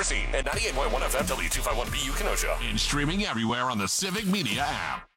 Racine and 98.1 FM W251BU Kenosha. And streaming everywhere on the Civic Media app.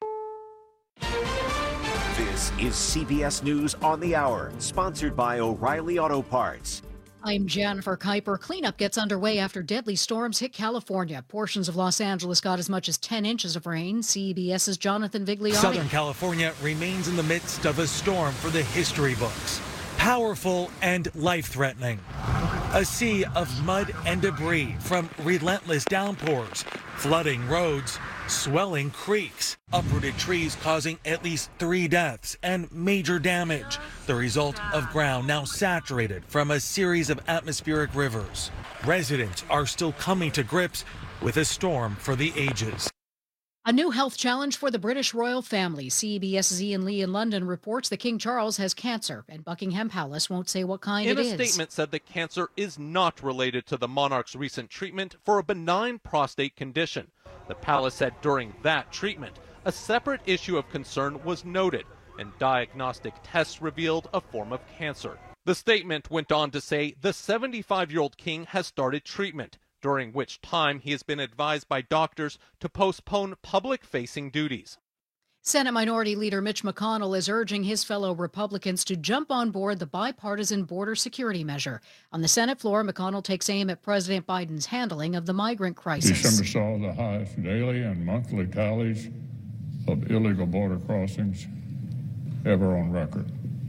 This is CBS News on the Hour, sponsored by O'Reilly Auto Parts. I'm Jennifer Kuiper. Cleanup gets underway after deadly storms hit California. Portions of Los Angeles got as much as 10 inches of rain. CBS's Jonathan Vigliotti. Southern California remains in the midst of a storm for the history books. Powerful and life-threatening. A sea of mud and debris from relentless downpours, flooding roads, swelling creeks, uprooted trees causing at least 3 deaths and major damage. The result of ground now saturated from a series of atmospheric rivers. Residents are still coming to grips with a storm for the ages. A new health challenge for the British royal family. CBS's Ian Lee in London reports that King Charles has cancer, and Buckingham Palace won't say what kind it is. In a statement said that cancer is not related to the monarch's recent treatment for a benign prostate condition. The palace said during that treatment, a separate issue of concern was noted, and diagnostic tests revealed a form of cancer. The statement went on to say the 75-year-old king has started treatment, during which time he has been advised by doctors to postpone public-facing duties. Senate Minority Leader Mitch McConnell is urging his fellow Republicans to jump on board the bipartisan border security measure. On the Senate floor, McConnell takes aim at President Biden's handling of the migrant crisis. December saw the highest daily and monthly tallies of illegal border crossings ever on record.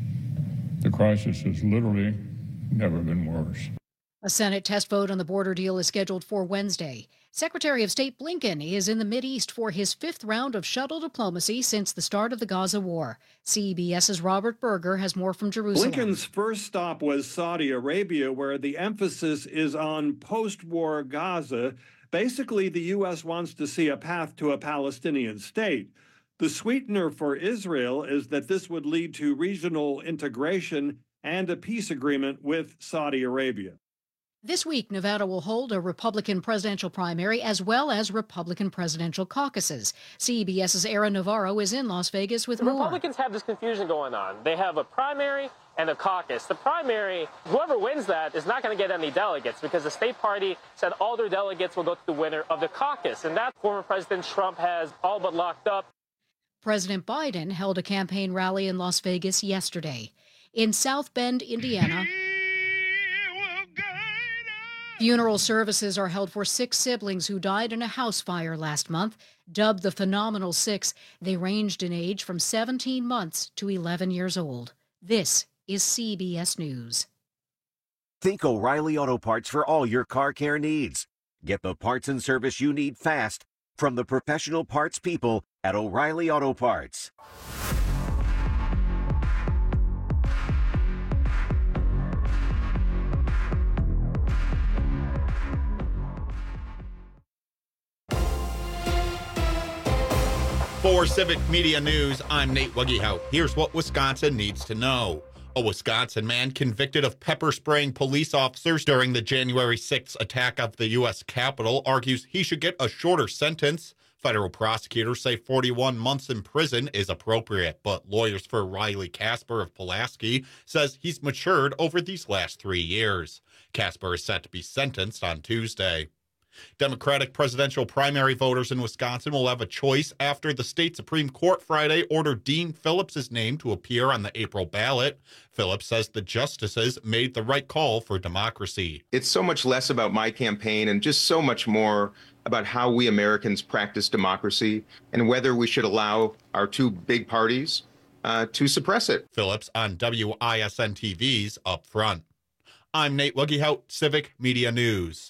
The crisis has literally never been worse. A Senate test vote on the border deal is scheduled for Wednesday. Secretary of State Blinken is in the Mideast for his 5th round of shuttle diplomacy since the start of the Gaza war. CBS's Robert Berger has more from Jerusalem. Blinken's first stop was Saudi Arabia, where the emphasis is on post-war Gaza. Basically, the U.S. wants to see a path to a Palestinian state. The sweetener for Israel is that this would lead to regional integration and a peace agreement with Saudi Arabia. This week, Nevada will hold a Republican presidential primary as well as Republican presidential caucuses. CBS's Aaron Navarro is in Las Vegas with more. Republicans have this confusion going on. They have a primary and a caucus. The primary, whoever wins that is not going to get any delegates because the state party said all their delegates will go to the winner of the caucus. And that former President Trump has all but locked up. President Biden held a campaign rally in Las Vegas yesterday. In South Bend, Indiana, funeral services are held for 6 siblings who died in a house fire last month. Dubbed the Phenomenal Six, they ranged in age from 17 months to 11 years old. This is CBS News. Think O'Reilly Auto Parts for all your car care needs. Get the parts and service you need fast from the professional parts people at O'Reilly Auto Parts. For Civic Media News, I'm Nate Wuggehout. Here's what Wisconsin needs to know. A Wisconsin man convicted of pepper spraying police officers during the January 6th attack of the U.S. Capitol argues he should get a shorter sentence. Federal prosecutors say 41 months in prison is appropriate, but lawyers for Riley Casper of Pulaski says he's matured over these last 3 years. Casper is set to be sentenced on Tuesday. Democratic presidential primary voters in Wisconsin will have a choice after the state Supreme Court Friday ordered Dean Phillips' name to appear on the April ballot. Phillips says the justices made the right call for democracy. It's so much less about my campaign and just so much more about how we Americans practice democracy and whether we should allow our 2 big parties to suppress it. Phillips on WISN TV's Up Front. I'm Nate Wuggehout, Civic Media News.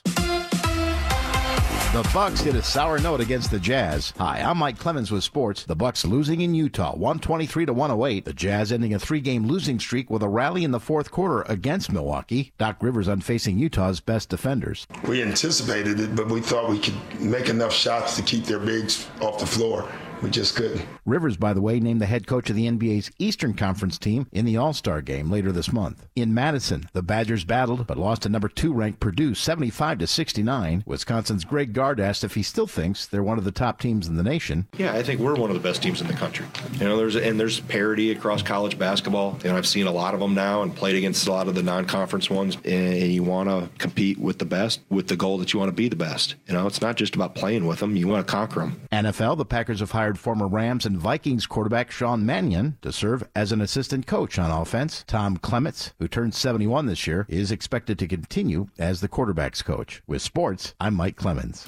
The Bucks hit a sour note against the Jazz. Hi, I'm Mike Clemens with sports. The Bucks losing in Utah, 123-108. The Jazz ending a 3-game losing streak with a rally in the 4th quarter against Milwaukee. Doc Rivers unfacing Utah's best defenders. We anticipated it, but we thought we could make enough shots to keep their bigs off the floor. We just couldn't. Rivers, by the way, named the head coach of the NBA's Eastern Conference team in the All-Star game later this month. In Madison, the Badgers battled but lost to number 2 ranked Purdue 75-69. Wisconsin's Greg Gard asked if he still thinks they're one of the top teams in the nation. Yeah, I think we're one of the best teams in the country. There's parity across college basketball. I've seen a lot of them now and played against a lot of the non-conference ones. And you want to compete with the best with the goal that you want to be the best. It's not just about playing with them. You want to conquer them. NFL, the Packers have hired former Rams and Vikings quarterback Sean Mannion to serve as an assistant coach on offense. Tom Clements, who turned 71 this year, is expected to continue as the quarterback's coach. With sports, I'm Mike Clemens.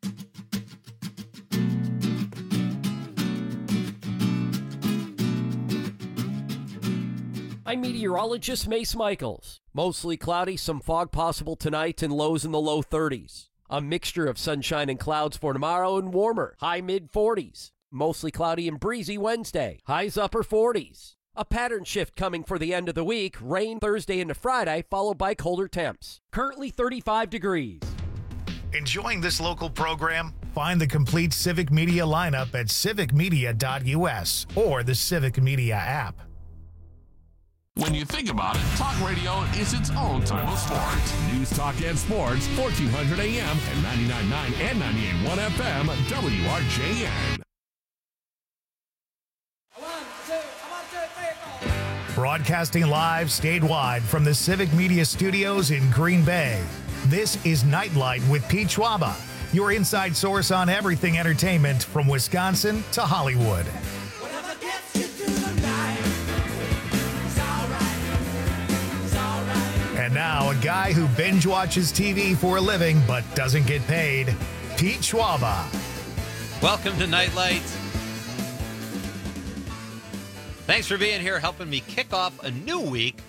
I'm meteorologist Mace Michaels. Mostly cloudy, some fog possible tonight and lows in the low 30s. A mixture of sunshine and clouds for tomorrow and warmer, high mid-40s. Mostly cloudy and breezy Wednesday, highs upper 40s. A pattern shift coming for the end of the week, rain Thursday into Friday, followed by colder temps. Currently 35 degrees. Enjoying this local program? Find the complete Civic Media lineup at civicmedia.us or the Civic Media app. When you think about it, talk radio is its own type of sport. News, talk, and sports, 1400 AM and 99.9 and 98.1 FM, WRJN. Broadcasting live statewide from the Civic Media Studios in Green Bay. This is Nightlight with Pete Schwaba, your inside source on everything entertainment from Wisconsin to Hollywood. And now, a guy who binge watches TV for a living but doesn't get paid, Pete Schwaba. Welcome to Nightlight. Thanks for being here, helping me kick off a new week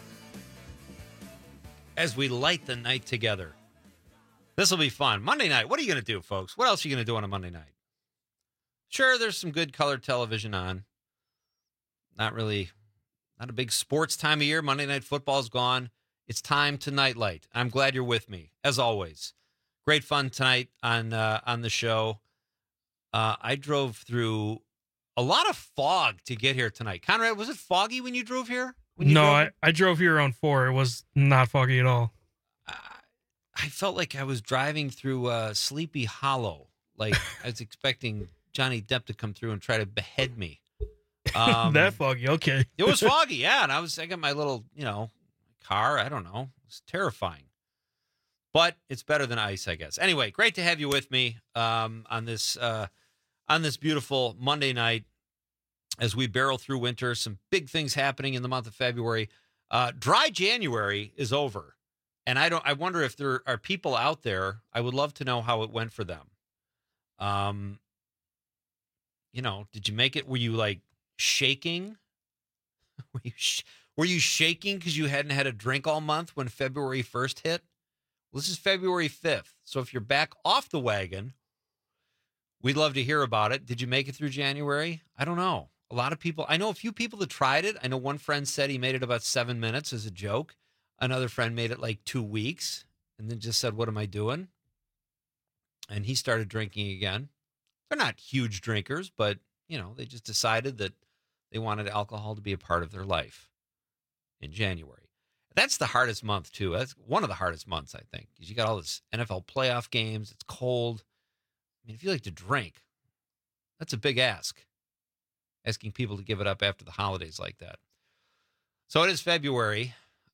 as we light the night together. This will be fun. Monday night, what are you going to do, folks? What else are you going to do on a Monday night? Sure, there's some good colored television on. Not a big sports time of year. Monday Night Football's gone. It's time to Nightlight. I'm glad you're with me, as always. Great fun tonight on the show. I drove through a lot of fog to get here tonight. Conrad, was it foggy when you drove here? I drove here around 4. It was not foggy at all. I felt like I was driving through Sleepy Hollow. Like I was expecting Johnny Depp to come through and try to behead me. That foggy, okay. It was foggy, yeah. And I got my little, car. I don't know. It's terrifying. But it's better than ice, I guess. Anyway, great to have you with me on this beautiful Monday night as we barrel through winter. Some big things happening in the month of February. Dry January is over. And I wonder if there are people out there. I would love to know how it went for them. Did you make it? Were you like shaking? Were you shaking because you hadn't had a drink all month when February 1st hit? Well, this is February 5th. So if you're back off the wagon, we'd love to hear about it. Did you make it through January? I don't know. A lot of people, I know a few people that tried it. I know one friend said he made it about 7 minutes as a joke. Another friend made it like 2 weeks and then just said, what am I doing? And he started drinking again. They're not huge drinkers, but, they just decided that they wanted alcohol to be a part of their life in January. That's the hardest month, too. That's one of the hardest months, I think, because you got all this NFL playoff games. It's cold. I mean, if you like to drink, that's a big ask, asking people to give it up after the holidays like that. So it is February,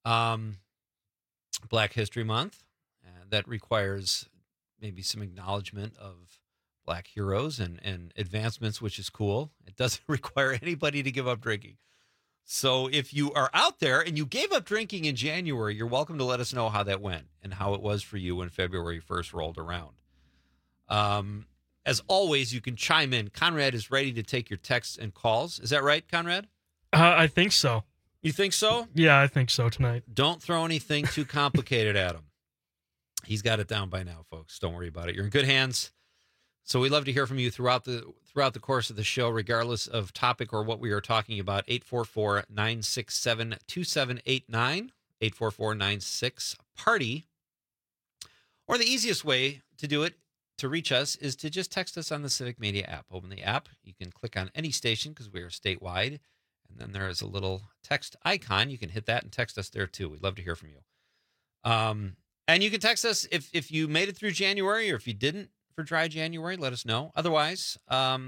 Black History Month. That requires maybe some acknowledgement of Black heroes and advancements, which is cool. It doesn't require anybody to give up drinking. So if you are out there and you gave up drinking in January, you're welcome to let us know how that went and how it was for you when February 1st rolled around. As always, you can chime in. Conrad is ready to take your texts and calls. Is that right, Conrad? I think so. You think so? Yeah, I think so tonight. Don't throw anything too complicated at him. He's got it down by now, folks. Don't worry about it. You're in good hands. So we'd love to hear from you throughout the course of the show, regardless of topic or what we are talking about. 844-967-2789, 844-96-PARTY. Or the easiest way to do it to reach us is to just text us on the Civic Media app. Open the app. You can click on any station because we are statewide. And then there is a little text icon. You can hit that and text us there too. We'd love to hear from you. And you can text us if you made it through January, or if you didn't for dry January, let us know. Otherwise, all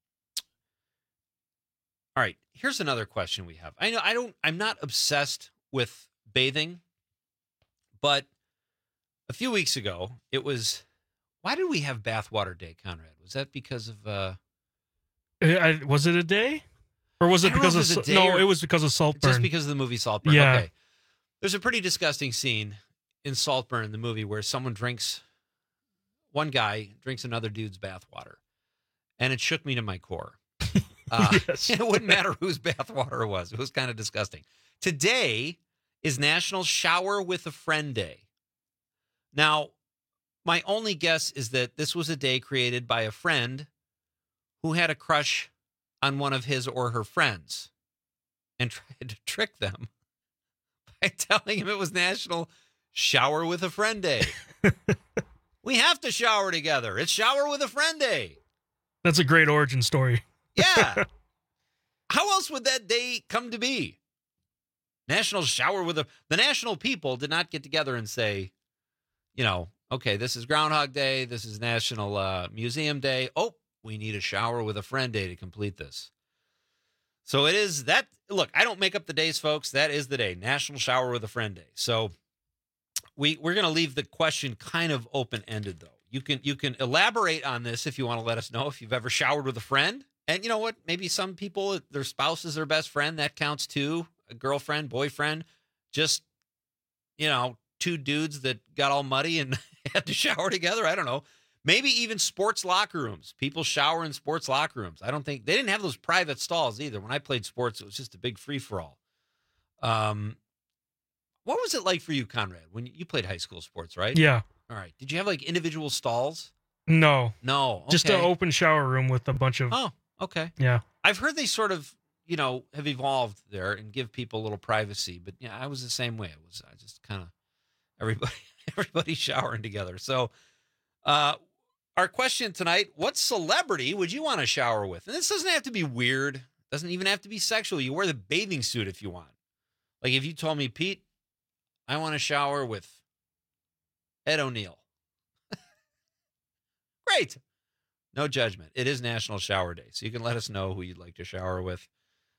right, here's another question we have. I'm not obsessed with bathing, but a few weeks ago, it was, why did we have Bathwater Day, Conrad? Was that because of, was it a day? Or was it because of, no, it was because of Saltburn. Just because of the movie Saltburn. Yeah. Okay. There's a pretty disgusting scene in Saltburn, the movie, where one guy drinks another dude's bathwater. And it shook me to my core. Yes. It wouldn't matter whose bathwater it was. It was kind of disgusting. Today is National Shower with a Friend Day. Now, my only guess is that this was a day created by a friend who had a crush on one of his or her friends and tried to trick them by telling him it was National Shower with a Friend Day. We have to shower together. It's Shower with a Friend Day. That's a great origin story. Yeah. How else would that day come to be? National Shower with a... The national people did not get together and say, okay, this is Groundhog Day. This is National Museum Day. Oh, we need a Shower with a Friend Day to complete this. So it is that. Look, I don't make up the days, folks. That is the day. National Shower with a Friend Day. So we're going to leave the question kind of open-ended, though. You can elaborate on this if you want to let us know if you've ever showered with a friend. And you know what? Maybe some people, their spouse is their best friend. That counts too. A girlfriend, boyfriend, just, two dudes that got all muddy and had to shower together. I don't know. Maybe even sports locker rooms. People shower in sports locker rooms. I don't think they didn't have those private stalls either. When I played sports, it was just a big free-for-all. What was it like for you, Conrad, when you played high school sports, right? Yeah. All right. Did you have like individual stalls? No. No. Okay. Just an open shower room with a bunch of... Oh, okay. Yeah. I've heard they sort of, have evolved there and give people a little privacy. But yeah, I was the same way. I just kind of everybody showering together. So our question tonight, what celebrity would you want to shower with? And this doesn't have to be weird. Doesn't even have to be sexual. You wear the bathing suit if you want. Like if you told me, Pete, I want to shower with Ed O'Neill. Great. No judgment. It is National Shower Day, so you can let us know who you'd like to shower with.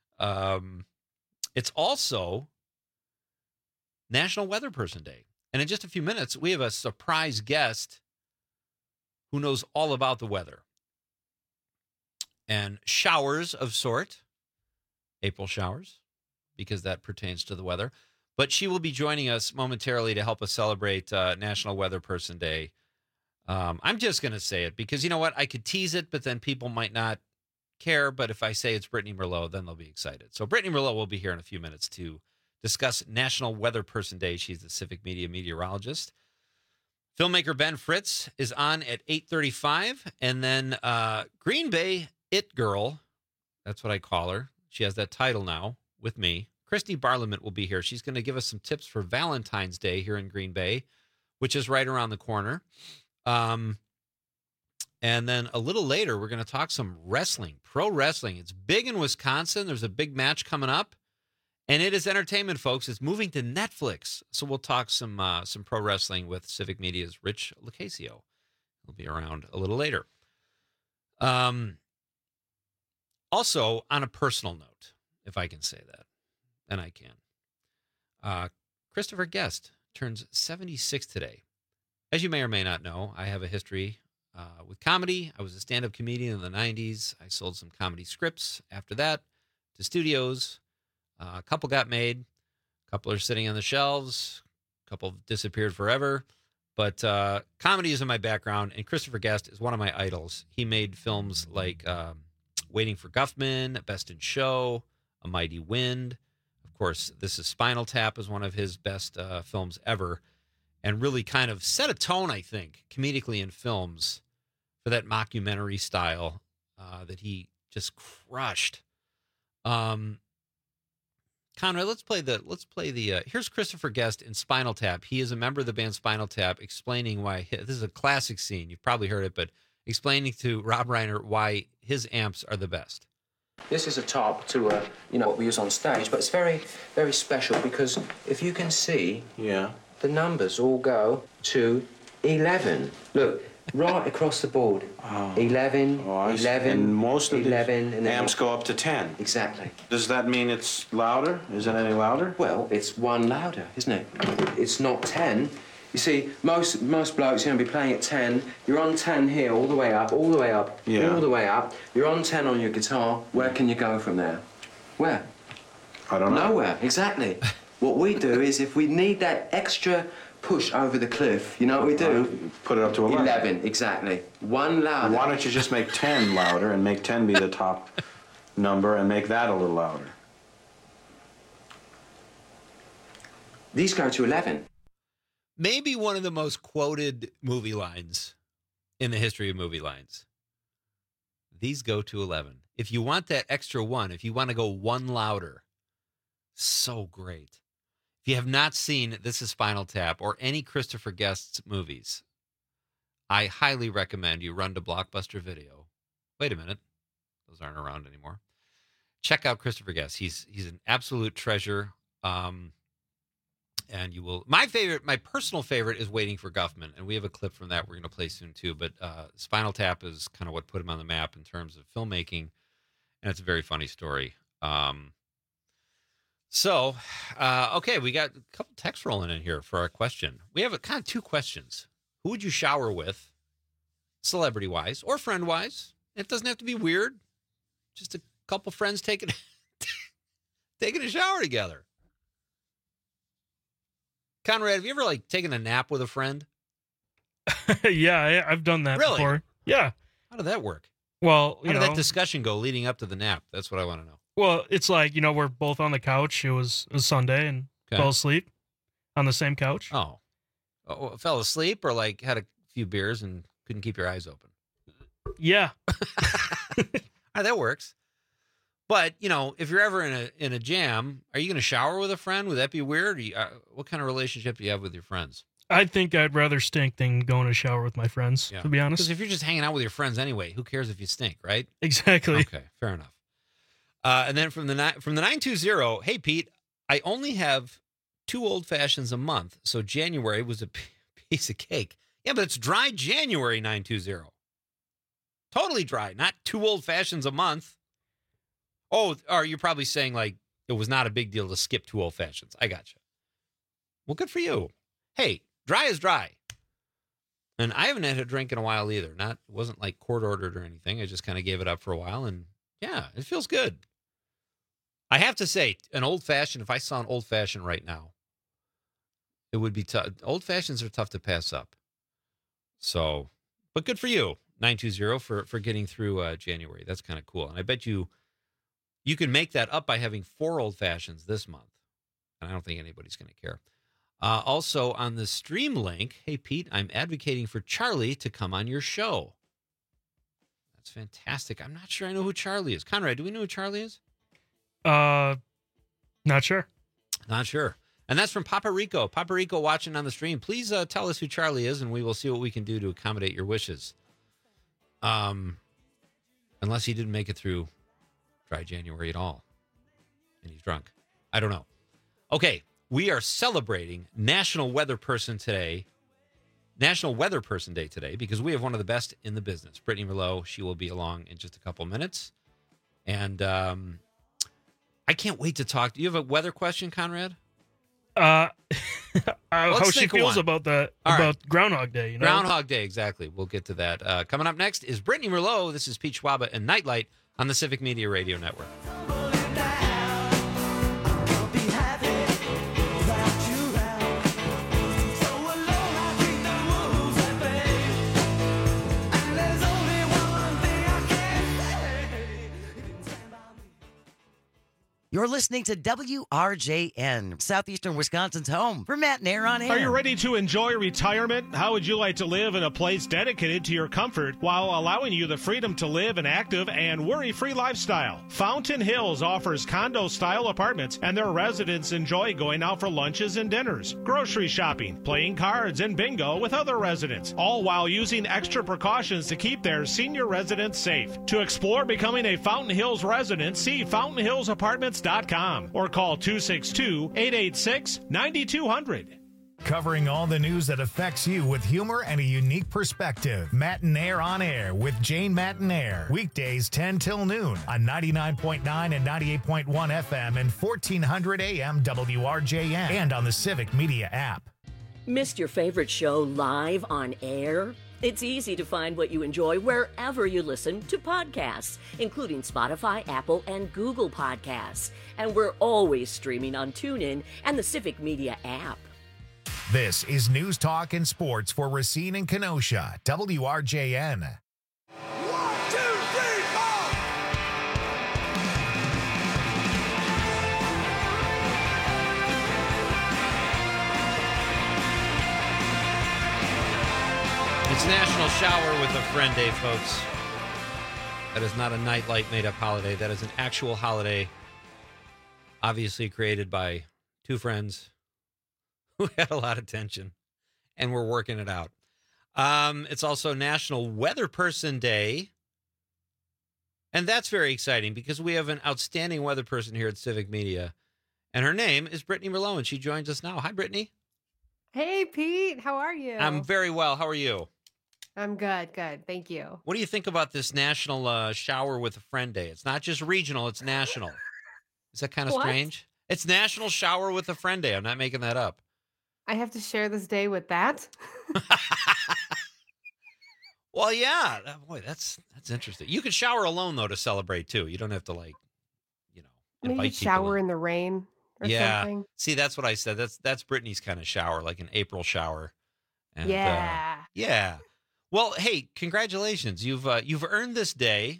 It's also National Weather Person Day. And in just a few minutes, we have a surprise guest who knows all about the weather. And showers of sort, April showers, because that pertains to the weather. But she will be joining us momentarily to help us celebrate National Weather Person Day. I'm just going to say it because you know what? I could tease it, but then people might not care. But if I say it's Brittany Merlot, then they'll be excited. So Brittany Merlot will be here in a few minutes to discuss National Weather Person Day. She's the Civic Media meteorologist. Filmmaker Ben Fritz is on at 8:35. And then Green Bay It Girl, that's what I call her. She has that title now with me. Christy Barlament will be here. She's going to give us some tips for Valentine's Day here in Green Bay, which is right around the corner. And then a little later, we're going to talk some wrestling, pro wrestling. It's big in Wisconsin. There's a big match coming up, and it is entertainment, folks. It's moving to Netflix. So we'll talk some pro wrestling with Civic Media's Rich Lucasio. He'll be around a little later. Also, on a personal note, if I can say that. And I can. Christopher Guest turns 76 today. As you may or may not know, I have a history with comedy. I was a stand-up comedian in the 90s. I sold some comedy scripts after that to studios. A couple got made. A couple are sitting on the shelves. A couple disappeared forever. But comedy is in my background, and Christopher Guest is one of my idols. He made films like Waiting for Guffman, Best in Show, A Mighty Wind. Of course, This is Spinal Tap is one of his best films ever, and really kind of set a tone, I think, comedically in films for that mockumentary style that he just crushed. Conrad, let's play the. Here's Christopher Guest in Spinal Tap. He is a member of the band Spinal Tap, explaining why this is a classic scene. You've probably heard it, but explaining to Rob Reiner why his amps are the best. This is a top to what we use on stage, but it's very, very special because if you can see, the numbers all go to 11. Look. Right across the board. 11, 11, and most of 11, the and amps go up to 10. Exactly. Does that mean it's louder? Is it any louder? Well, it's one louder, isn't it? It's not 10. You see, most blokes, be playing at 10. You're on 10 here, all the way up, all the way up, all the way up. You're on 10 on your guitar. Where can you go from there? Where? I don't know. Nowhere, exactly. What we do is if we need that extra push over the cliff, you know what we do? Put it up to 11. 11, exactly. One louder. Why don't you just make 10 louder and make 10 be the top number and make that a little louder? These go to 11. Maybe one of the most quoted movie lines in the history of movie lines. These go to 11. If you want that extra one, if you want to go one louder, so great. If you have not seen This Is Spinal Tap or any Christopher Guest's movies, I highly recommend you run to Blockbuster Video. Wait a minute. Those aren't around anymore. Check out Christopher Guest. He's an absolute treasure. And you will. My personal favorite is Waiting for Guffman, and we have a clip from that we're going to play soon too. But Spinal Tap is kind of what put him on the map in terms of filmmaking, and it's a very funny story. Okay, we got a couple texts rolling in here for our question. We have kind of two questions. Who would you shower with, celebrity-wise or friend-wise? It doesn't have to be weird. Just a couple friends taking a shower together. Conrad, have you ever taken a nap with a friend? Yeah, I've done that before. Yeah. How did that work? Well, how did that discussion go leading up to the nap? That's what I want to know. Well, it's we're both on the couch. It was Sunday and fell asleep on the same couch. Oh, fell asleep or had a few beers and couldn't keep your eyes open? Yeah. That works. But, if you're ever in a jam, are you going to shower with a friend? Would that be weird? What kind of relationship do you have with your friends? I think I'd rather stink than go in a shower with my friends, to be honest. Because if you're just hanging out with your friends anyway, who cares if you stink, right? Exactly. Okay, fair enough. And then from the 920, hey, Pete, I only have 2 old fashions a month, so January was a piece of cake. Yeah, but it's dry January, 920. Totally dry, not 2 old fashions a month. Oh, or you're probably saying it was not a big deal to skip 2 old fashions. I got you. Well, good for you. Hey, dry is dry. And I haven't had a drink in a while either. It wasn't court ordered or anything. I just kind of gave it up for a while, and yeah, it feels good. I have to say, an old fashioned, if I saw an old fashioned right now, it would be tough. Old fashions are tough to pass up. So, but good for you, 920, for getting through January. That's kind of cool. And I bet you can make that up by having 4 old fashions this month. And I don't think anybody's going to care. Also on the stream link, hey, Pete, I'm advocating for Charlie to come on your show. That's fantastic. I'm not sure I know who Charlie is. Conrad, do we know who Charlie is? Not sure. Not sure. And that's from Papa Rico. Papa Rico watching on the stream. Please tell us who Charlie is, and we will see what we can do to accommodate your wishes. Unless he didn't make it through dry January at all, and he's drunk. I don't know. Okay, we are celebrating National Weather Person Day today, because we have one of the best in the business, Brittany Merlot. She will be along in just a couple minutes. And I can't wait to talk. Do you have a weather question, Conrad? How she feels about that, about Groundhog Day. Groundhog Day, exactly. We'll get to that. Coming up next is Brittany Merlot. This is Pete Schwaba and Nightlight on the Civic Media Radio Network. You're listening to WRJN, Southeastern Wisconsin's home for Matt and Air on Air. Are you ready to enjoy retirement? How would you like to live in a place dedicated to your comfort while allowing you the freedom to live an active and worry-free lifestyle? Fountain Hills offers condo-style apartments, and their residents enjoy going out for lunches and dinners, grocery shopping, playing cards, and bingo with other residents, all while using extra precautions to keep their senior residents safe. To explore becoming a Fountain Hills resident, see fountainhillsapartments.com or call 262-886-9200. Covering all the news that affects you with humor and a unique perspective. Matt and Air on Air with Jane Matt and Air. Weekdays 10 till noon on 99.9 and 98.1 FM and 1400 AM WRJN and on the Civic Media app. Missed your favorite show live on air? It's easy to find what you enjoy wherever you listen to podcasts, including Spotify, Apple, and Google Podcasts. And we're always streaming on TuneIn and the Civic Media app. This is News Talk and Sports for Racine and Kenosha, WRJN. It's National Shower with a Friend Day, folks. That is not a nightlight made-up holiday. That is an actual holiday, obviously created by two friends who had a lot of tension and were working it out. It's also National Weather Person Day. And that's very exciting because we have an outstanding weather person here at Civic Media. And her name is Brittany Merlot, and she joins us now. Hi, Brittany. Hey, Pete. How are you? I'm very well. How are you? I'm good. Good. Thank you. What do you think about this National Shower with a Friend Day? It's not just regional, it's national. Is that kind of strange? It's National Shower with a Friend Day. I'm not making that up. I have to share this day with that? Well, yeah. Boy, that's interesting. You could shower alone, though, to celebrate, too. You don't have to, invite maybe shower in the rain or something. See, that's what I said. That's Brittany's kind of shower, like an April shower. And, yeah. Yeah. Well, hey, congratulations. You've earned this day.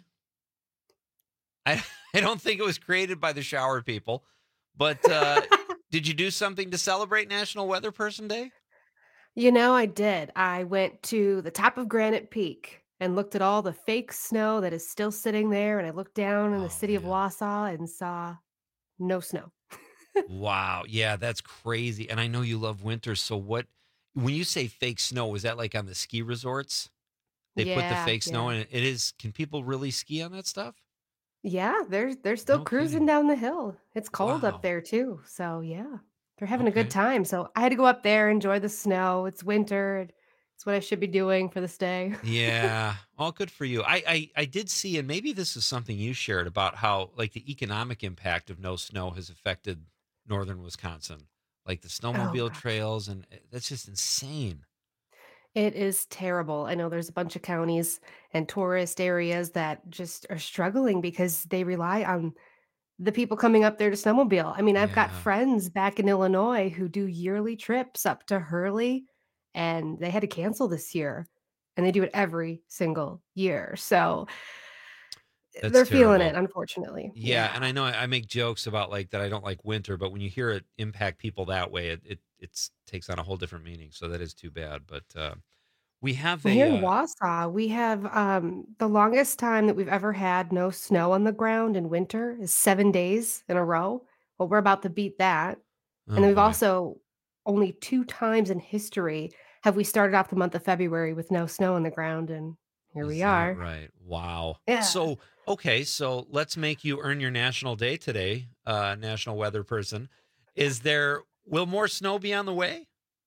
I don't think it was created by the shower people, but did you do something to celebrate National Weather Person Day? You know, I did. I went to the top of Granite Peak and looked at all the fake snow that is still sitting there, and I looked down in the city of Wausau and saw no snow. Wow. Yeah, that's crazy. And I know you love winter, so when you say fake snow, is that like on the ski resorts? They put the fake snow in it. It is. Can people really ski on that stuff? Yeah, they're still cruising down the hill. It's cold up there too. So yeah, they're having a good time. So I had to go up there, enjoy the snow. It's winter. It's what I should be doing for this day. Yeah. All good for you. I did see, and maybe this is something you shared about how like the economic impact of no snow has affected northern Wisconsin. Like the snowmobile trails, and that's just insane. It is terrible. I know there's a bunch of counties and tourist areas that just are struggling because they rely on the people coming up there to snowmobile. I mean, I've got friends back in Illinois who do yearly trips up to Hurley, and they had to cancel this year, and they do it every single year. So they're feeling it, unfortunately. Yeah, and I know I make jokes about like that I don't like winter, but when you hear it impact people that way, it takes on a whole different meaning. So that is too bad. But we have here in Wausau, we have the longest time that we've ever had no snow on the ground in winter is 7 days in a row. Well, we're about to beat that. And then we've also only 2 times in history have we started off the month of February with no snow on the ground, and here we are. Right. Wow. Yeah. So, okay. So let's make you earn your national day today, National Weather Person. Will more snow be on the way?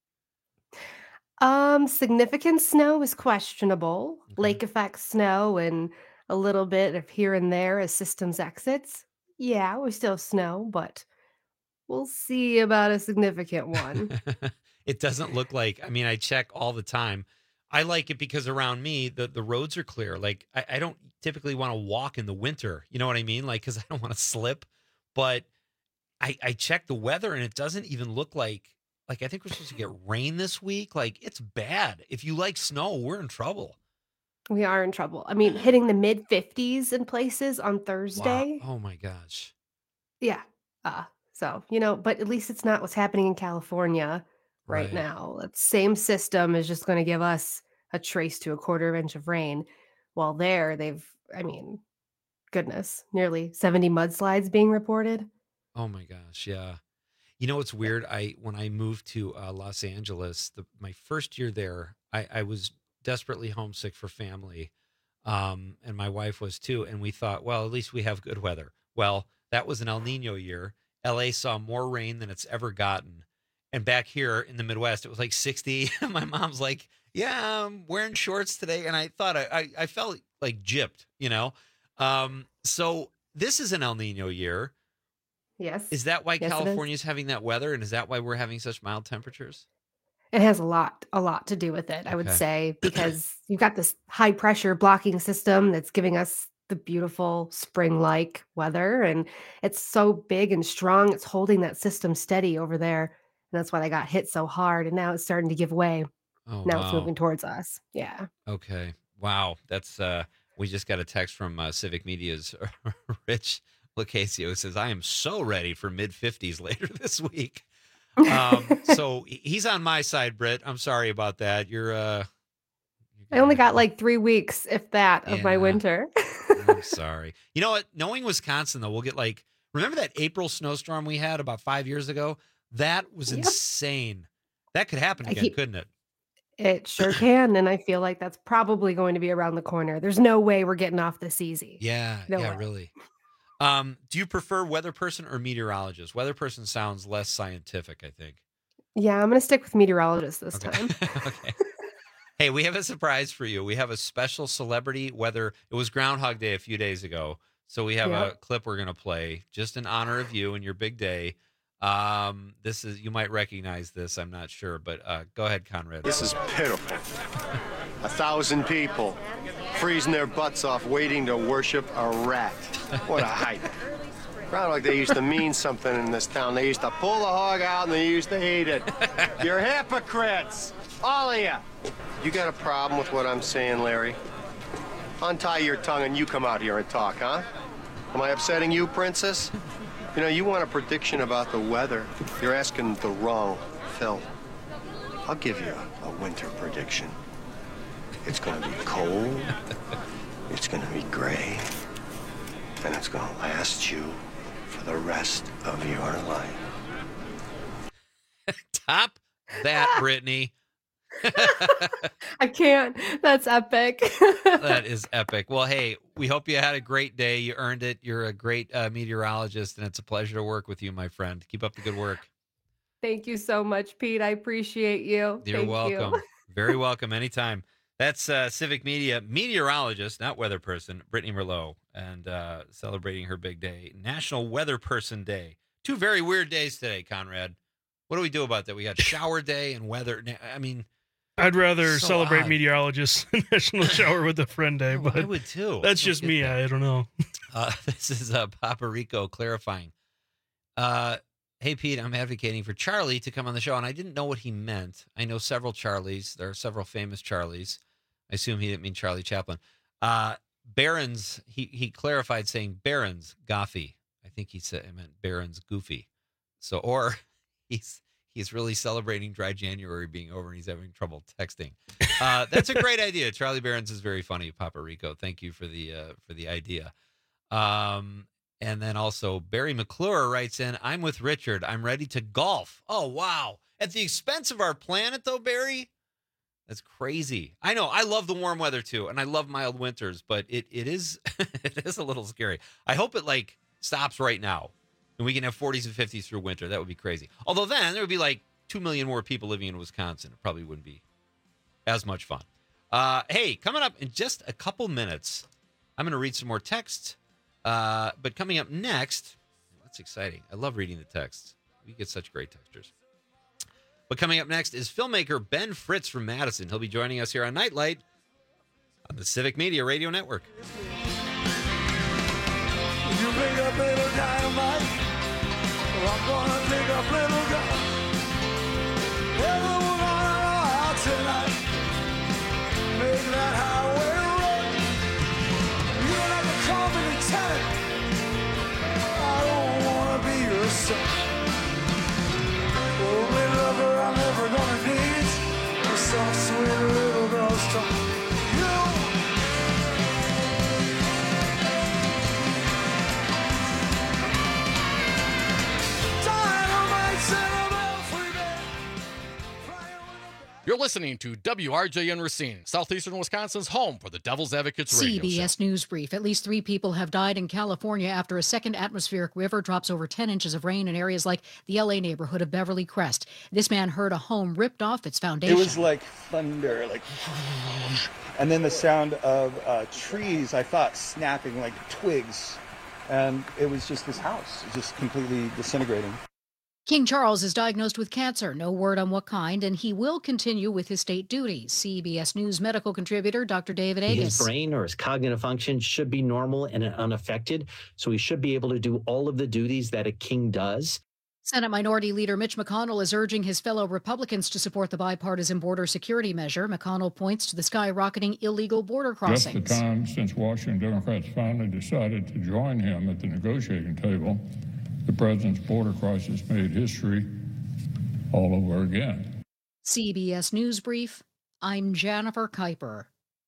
Significant snow is questionable. Lake effect snow and a little bit of here and there as systems exits. Yeah, we still have snow, but we'll see about a significant one. It doesn't look like, I mean, I check all the time. I like it because around me, the roads are clear. Like, I don't typically want to walk in the winter. You know what I mean? Like, because I don't want to slip. But I check the weather, and it doesn't even look like I think we're supposed to get rain this week. Like, it's bad. If you like snow, we're in trouble. We are in trouble. I mean, hitting the mid 50s in places on Wow. Thursday. Oh, my gosh. Yeah, So, but at least it's not what's happening in California right now. That same system is just going to give us a trace to a quarter inch of rain. While there, goodness, nearly 70 mudslides being reported. Oh my gosh, yeah. You know what's weird? When I moved to Los Angeles, my first year there, I was desperately homesick for family, and my wife was too. And we thought, well, at least we have good weather. Well, that was an El Nino year. LA saw more rain than it's ever gotten. And back here in the Midwest, it was like 60. My mom's like, yeah, I'm wearing shorts today. And I thought I felt like gypped, So this is an El Nino year. Yes. Is that why California's having that weather? And is that why we're having such mild temperatures? It has a lot to do with it, I would say, because you've got this high pressure blocking system that's giving us the beautiful spring-like weather. And it's so big and strong. It's holding that system steady over there. And that's why they got hit so hard. And now it's starting to give way. Oh, now it's moving towards us. Yeah. Okay. Wow. That's, we just got a text from Civic Media's Rich Lucasio, who says, I am so ready for mid-50s later this week. So he's on my side, Britt. I'm sorry about that. I only got like 3 weeks, if that, of my winter. I'm sorry. You know what? Knowing Wisconsin, though, we'll get remember that April snowstorm we had about 5 years ago? That was insane. That could happen again, couldn't it? It sure can. And I feel like that's probably going to be around the corner. There's no way we're getting off this easy. Yeah. Really. Do you prefer weather person or meteorologist? Weather person sounds less scientific, I think. Yeah, I'm going to stick with meteorologist this time. Okay. Hey, we have a surprise for you. We have a special celebrity weather. It was Groundhog Day a few days ago. So we have a clip we're going to play just in honor of you and your big day. You might recognize this. I'm not sure, but go ahead, Conrad. This is pitiful. 1,000 people freezing their butts off waiting to worship a rat. What a hype. Groundhog Day used to mean something in this town. They used to pull the hog out and they used to eat it. You're hypocrites, all of you. You got a problem with what I'm saying, Larry? Untie your tongue and you come out here and talk, huh? Am I upsetting you, Princess? You want a prediction about the weather. You're asking the wrong Phil. I'll give you a winter prediction. It's going to be cold, it's going to be gray, and it's going to last you for the rest of your life. Top that, Brittany. I can't. That's epic. That is epic. Well, hey, we hope you had a great day. You earned it. You're a great meteorologist, and it's a pleasure to work with you, my friend. Keep up the good work. Thank you so much, Pete. I appreciate you. You're welcome. Very welcome. Anytime. That's Civic Media meteorologist, not weather person, Brittany Merlot, and celebrating her big day, National Weather Person Day. 2 very weird days today, Conrad. What do we do about that? We got shower day and weather. I mean, I'd rather celebrate meteorologists National Shower with a Friend Day, but I would too. That's just me. I don't know. This is Papa Rico clarifying. Hey, Pete, I'm advocating for Charlie to come on the show, and I didn't know what he meant. I know several Charlies. There are several famous Charlies. I assume he didn't mean Charlie Chaplin. Barron's, he clarified saying Barron's Goffy. I think he said it meant Barron's Goofy. So, or he's really celebrating dry January being over and he's having trouble texting. That's a great idea. Charlie Barron's is very funny, Papa Rico. Thank you for the idea. And then also Barry McClure writes in, I'm with Richard. I'm ready to golf. Oh, wow. At the expense of our planet, though, Barry? That's crazy. I know. I love the warm weather, too, and I love mild winters, but it is it is a little scary. I hope it, stops right now, and we can have 40s and 50s through winter. That would be crazy. Although then there would be, 2 million more people living in Wisconsin. It probably wouldn't be as much fun. Hey, coming up in just a couple minutes, I'm going to read some more texts. But coming up next, that's exciting. I love reading the texts. We get such great textures. But coming up next is filmmaker Ben Fritz from Madison. He'll be joining us here on Nightlight on the Civic Media Radio Network. You pick up little dynamite, I'm gonna pick up little gun. Everyone out tonight, make that highway run. You don't have to call me lieutenant, I don't wanna be your You're listening to WRJN Racine, southeastern Wisconsin's home for the Devil's Advocates radio show. CBS News Brief. At least 3 people have died in California after a second atmospheric river drops over 10 inches of rain in areas like the L.A. neighborhood of Beverly Crest. This man heard a home ripped off its foundation. It was like thunder, like, and then the sound of trees, I thought, snapping like twigs. And it was just this house, just completely disintegrating. King Charles is diagnosed with cancer, no word on what kind, and he will continue with his state duties. CBS News medical contributor Dr. David Agus. His brain or his cognitive function should be normal and unaffected, so he should be able to do all of the duties that a king does. Senate Minority Leader Mitch McConnell is urging his fellow Republicans to support the bipartisan border security measure. McConnell points to the skyrocketing illegal border crossings. Just the time since Washington Democrats finally decided to join him at the negotiating table, the president's border crisis made history all over again. CBS News Brief, I'm Jennifer Kuiper.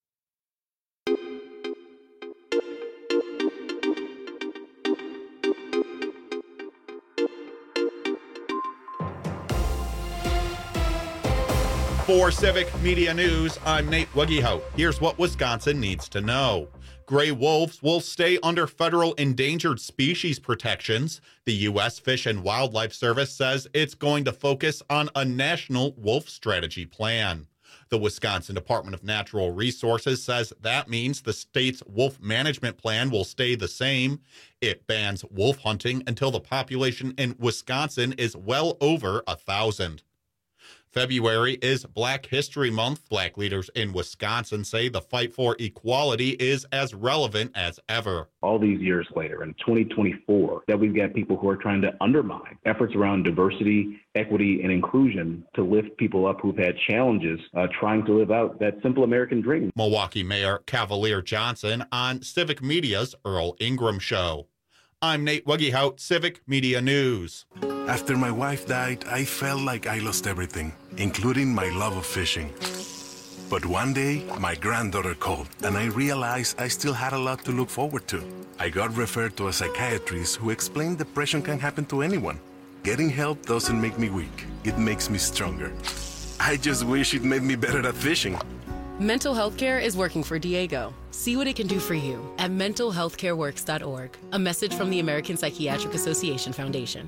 For Civic Media News, I'm Nate Wuggehout. Here's what Wisconsin needs to know. Gray wolves will stay under federal endangered species protections. The U.S. Fish and Wildlife Service says it's going to focus on a national wolf strategy plan. The Wisconsin Department of Natural Resources says that means the state's wolf management plan will stay the same. It bans wolf hunting until the population in Wisconsin is well over 1,000. February is Black History Month. Black leaders in Wisconsin say the fight for equality is as relevant as ever. All these years later, in 2024, that we've got people who are trying to undermine efforts around diversity, equity, and inclusion to lift people up who've had challenges trying to live out that simple American dream. Milwaukee Mayor Cavalier Johnson on Civic Media's Earl Ingram Show. I'm Nate Wuggehout, Civic Media News. After my wife died, I felt like I lost everything, including my love of fishing. But one day, my granddaughter called, and I realized I still had a lot to look forward to. I got referred to a psychiatrist who explained depression can happen to anyone. Getting help doesn't make me weak. It makes me stronger. I just wish it made me better at fishing. Mental health care is working for Diego. See what it can do for you at mentalhealthcareworks.org. A message from the American Psychiatric Association Foundation.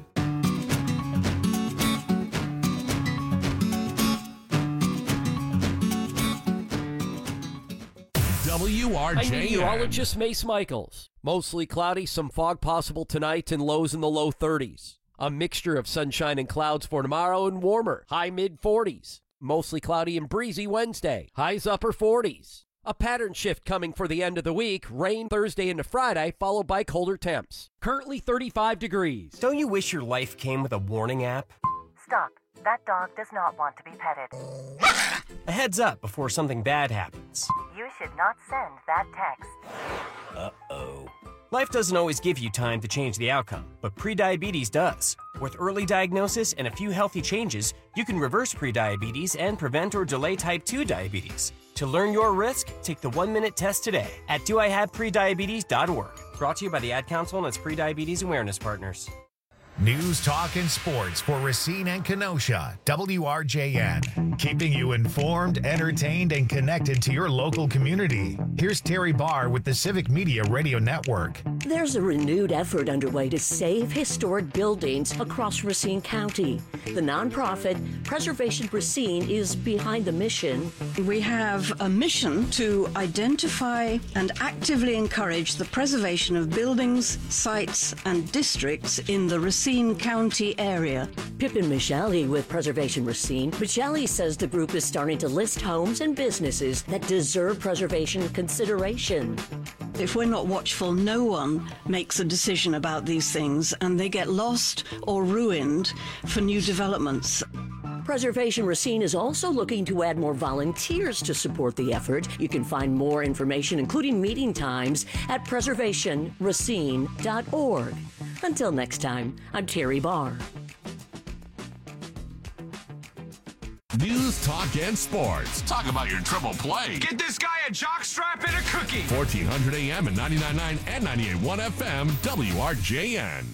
WRJN. I'm meteorologist Mace Michaels. Mostly cloudy, some fog possible tonight and lows in the low 30s. A mixture of sunshine and clouds for tomorrow and warmer, high mid-40s. Mostly cloudy and breezy Wednesday, highs upper 40s. A pattern shift coming for the end of the week, rain Thursday into Friday, followed by colder temps. Currently 35 degrees. Don't you wish your life came with a warning app? Stop. That dog does not want to be petted. A heads up before something bad happens. You should not send that text. Uh-oh. Life doesn't always give you time to change the outcome, but prediabetes does. With early diagnosis and a few healthy changes, you can reverse prediabetes and prevent or delay type 2 diabetes. To learn your risk, take the 1-minute test today at doihaveprediabetes.org. Brought to you by the Ad Council and its prediabetes awareness partners. News, talk, and sports for Racine and Kenosha. WRJN. Keeping you informed, entertained, and connected to your local community. Here's Terry Barr with the Civic Media Radio Network. There's a renewed effort underway to save historic buildings across Racine County. The nonprofit Preservation Racine is behind the mission. We have a mission to identify and actively encourage the preservation of buildings, sites, and districts in the Racine County area. Pippin Micheli with Preservation Racine. Micheli says the group is starting to list homes and businesses that deserve preservation consideration. If we're not watchful, no one makes a decision about these things, and they get lost or ruined for new developments. Preservation Racine is also looking to add more volunteers to support the effort. You can find more information, including meeting times, at preservationracine.org. Until next time, I'm Terry Barr. News, talk, and sports. Talk about your triple play. Get this guy a jockstrap and a cookie. 1400 AM and 99.9 and 98.1 FM, WRJN.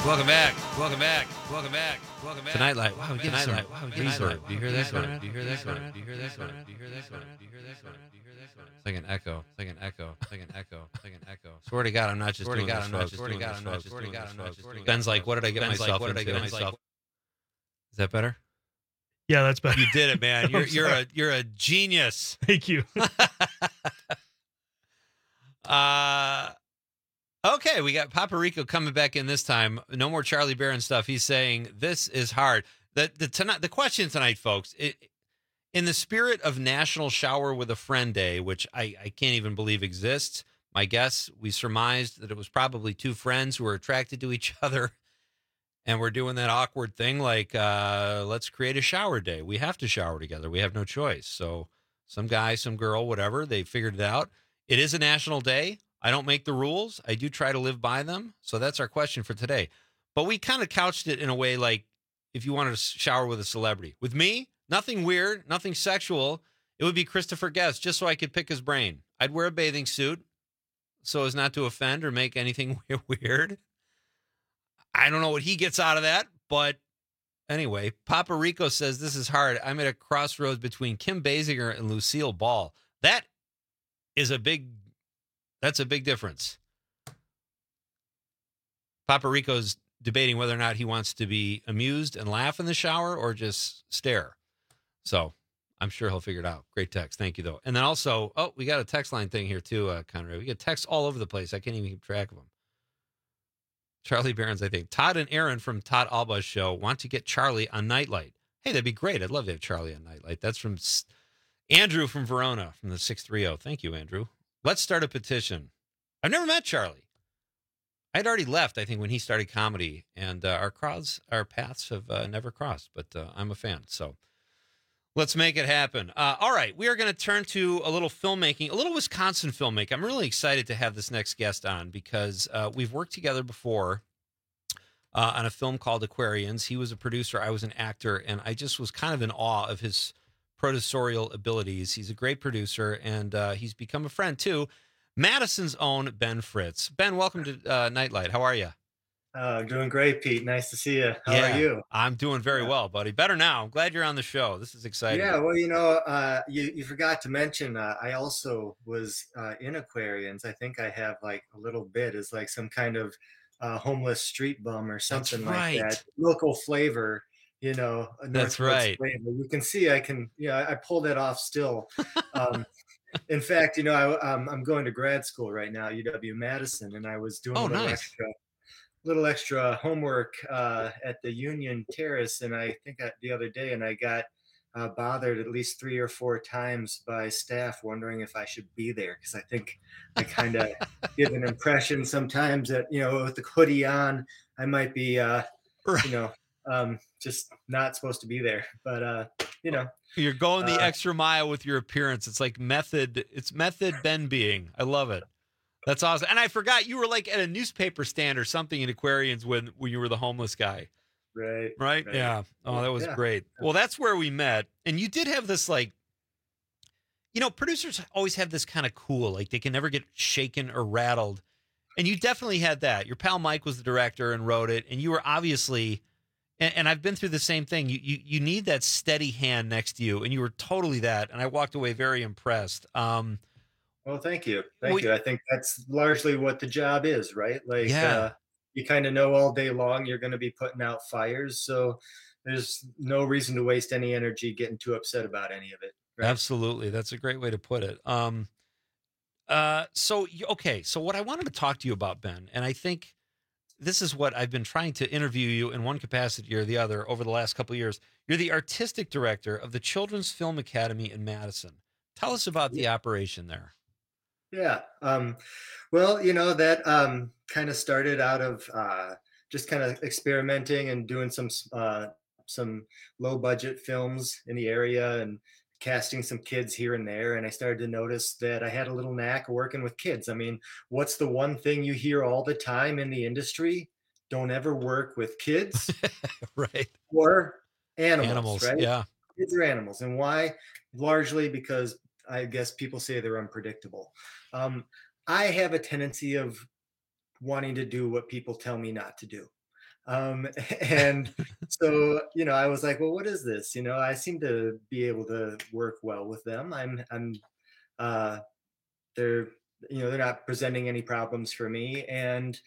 Welcome back. To Nightlight. Wow, we get some reverb. Do you hear that going? It's like an echo. Swear to God, I'm not just doing this. Ben's like, what did I get myself into? Is that better? Yeah, that's better. You did it, man. You're a genius. Thank you. Okay, we got Papa Rico coming back in this time. No more Charlie Barron stuff. He's saying this is hard. The question tonight, folks, in the spirit of National Shower with a Friend Day, which I can't even believe exists, my guess, we surmised that it was probably two friends who were attracted to each other, and we're doing that awkward thing like, let's create a shower day. We have to shower together. We have no choice. So some guy, some girl, whatever, they figured it out. It is a national day. I don't make the rules. I do try to live by them. So that's our question for today. But we kind of couched it in a way like if you wanted to shower with a celebrity. With me, nothing weird, nothing sexual. It would be Christopher Guest, just so I could pick his brain. I'd wear a bathing suit so as not to offend or make anything weird. I don't know what he gets out of that, but anyway, Papa Rico says this is hard. I'm at a crossroads between Kim Basinger and Lucille Ball. That's a big difference. Papa Rico's debating whether or not he wants to be amused and laugh in the shower or just stare. So I'm sure he'll figure it out. Great text. Thank you, though. And then also, we got a text line thing here, too, Conrad. We get texts all over the place. I can't even keep track of them. Charlie Barron's, I think. Todd and Aaron from Todd Alba's show want to get Charlie on Nightlight. Hey, that'd be great. I'd love to have Charlie on Nightlight. That's from Andrew from Verona from the 630. Thank you, Andrew. Let's start a petition. I've never met Charlie. I'd already left, I think, when he started comedy, and our paths have never crossed, but I'm a fan, so let's make it happen. All right, we are going to turn to a little filmmaking, a little Wisconsin filmmaking. I'm really excited to have this next guest on because we've worked together before on a film called Aquarians. He was a producer, I was an actor, and I just was kind of in awe of his producerial abilities. He's a great producer, and he's become a friend, too. Madison's own Ben Fritz. Ben, welcome to Nightlight. How are you? Doing great, Pete. Nice to see you. How are you? I'm doing very well, buddy. Better now. I'm glad you're on the show. This is exciting. Yeah, well, you forgot to mention, I also was in Aquarians. I think I have like a little bit as like some kind of homeless street bum or something like that. Local flavor, That's right. Flavor. You can see I pulled it off still. In fact, I'm going to grad school right now, UW-Madison, and I was doing a little extra homework at the Union Terrace, and I think the other day, and I got bothered at least 3 or 4 times by staff wondering if I should be there, because I think I kind of give an impression sometimes that, with the hoodie on, I might be, just not supposed to be there. But, You're going the extra mile with your appearance. It's like method. It's method Ben being. I love it. That's awesome. And I forgot you were like at a newspaper stand or something in Aquarians when you were the homeless guy. Right. Yeah. Oh, that was great. Well, that's where we met. And you did have this producers always have this kind of cool, like they can never get shaken or rattled. And you definitely had that. Your pal Mike was the director and wrote it. And you were obviously, and I've been through the same thing. You need that steady hand next to you. And you were totally that. And I walked away very impressed. Well, thank you. Thank you. I think that's largely what the job is, right? Like, you kind of know all day long you're going to be putting out fires. So there's no reason to waste any energy getting too upset about any of it. Right? Absolutely. That's a great way to put it. So what I wanted to talk to you about, Ben, and I think this is what I've been trying to interview you in one capacity or the other over the last couple of years. You're the artistic director of the Children's Film Academy in Madison. Tell us about the operation there. Yeah. Well, that kind of started out of just kind of experimenting and doing some low budget films in the area and casting some kids here and there. And I started to notice that I had a little knack of working with kids. I mean, what's the one thing you hear all the time in the industry? Don't ever work with kids. Right. Or animals, right? Yeah. Kids are animals. And why? Largely because I guess people say they're unpredictable. I have a tendency of wanting to do what people tell me not to do. And so, I was like, well, what is this? I seem to be able to work well with them. They're, they're not presenting any problems for me. And,